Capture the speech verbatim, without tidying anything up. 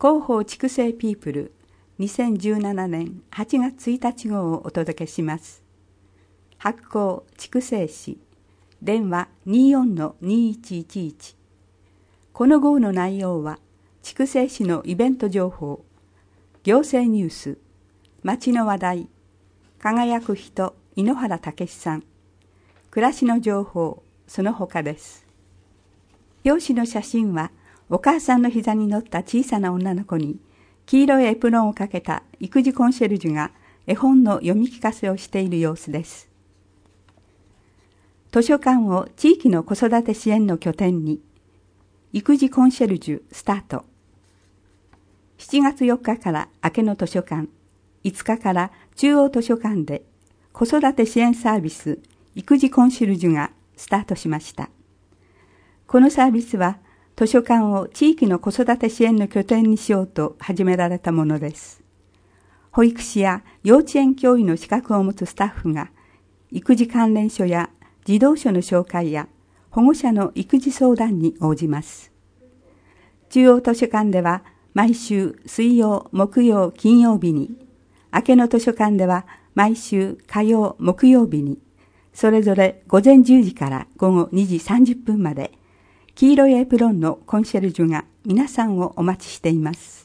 広報筑西ピープルにせんじゅうななねんはちがつついたち号をお届けします。発行筑西市、電話 にじゅうよんのにいちいちいち。この号の内容は筑西市のイベント情報、行政ニュース、町の話題、輝く人井ノ原武さん、暮らしの情報、その他です。表紙の写真はお母さんの膝に乗った小さな女の子に黄色いエプロンをかけた育児コンシェルジュが絵本の読み聞かせをしている様子です。図書館を地域の子育て支援の拠点に、育児コンシェルジュスタート。しちがつよっかから明けの図書館、いつかから中央図書館で子育て支援サービス育児コンシェルジュがスタートしました。このサービスは図書館を地域の子育て支援の拠点にしようと始められたものです。保育士や幼稚園教諭の資格を持つスタッフが育児関連書や児童書の紹介や保護者の育児相談に応じます。中央図書館では毎週水曜、木曜、金曜日に、明けの図書館では毎週火曜、木曜日に、それぞれ午前じゅうじから午後にじさんじゅっぷんまで、黄色いエプロンのコンシェルジュが皆さんをお待ちしています。